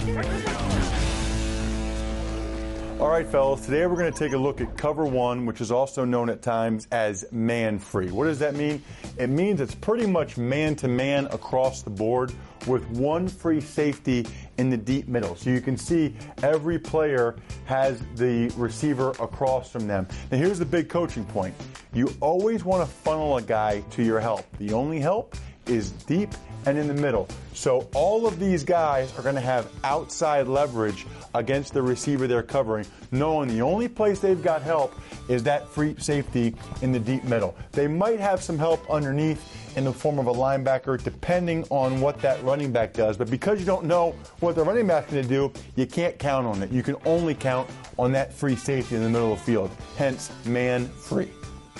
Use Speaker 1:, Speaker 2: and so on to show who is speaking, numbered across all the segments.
Speaker 1: All right, fellas, today we're going to take a look at cover one, which is also known at times as man-free. What does that mean? It means it's pretty much man-to-man across the board with one free safety in the deep middle. So you can see every player has the receiver across from them. Now here's the big coaching point. You always want to funnel a guy to your help. The only help is deep and in the middle. So all of these guys are going to have outside leverage against the receiver they're covering, knowing the only place they've got help is that free safety in the deep middle. They might have some help underneath in the form of a linebacker, depending on what that running back does. But because you don't know what the running back's going to do, you can't count on it. You can only count on that free safety in the middle of the field, hence man-free.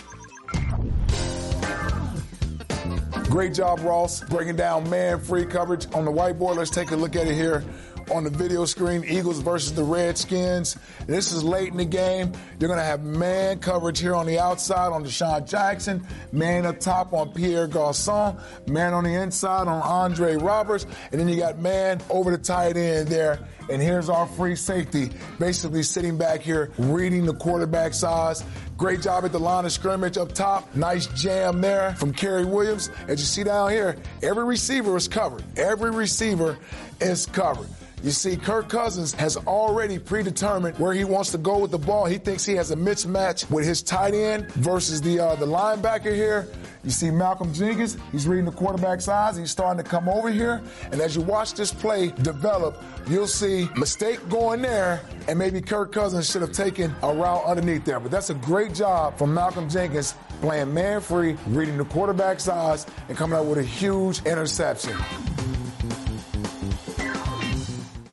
Speaker 2: Great job, Ross, breaking down man-free coverage on the whiteboard. Let's take a look at it here on the video screen. Eagles versus the Redskins. This is late in the game. You're going to have man coverage here on the outside on Deshaun Jackson, man up top on Pierre Garçon, man on the inside on Andre Roberts, and then you got man over the tight end there. And here's our free safety, basically sitting back here, reading the quarterback's eyes. Great job at the line of scrimmage up top. Nice jam there from Kerry Williams. As you see down here, every receiver is covered. Every receiver is covered. You see, Kirk Cousins has already predetermined where he wants to go with the ball. He thinks he has a mismatch with his tight end versus the linebacker here. You see Malcolm Jenkins, he's reading the quarterback's eyes. He's starting to come over here. And as you watch this play develop, you'll see mistake going there, and maybe Kirk Cousins should have taken a route underneath there. But that's a great job from Malcolm Jenkins playing man-free, reading the quarterback's eyes, and coming out with a huge interception.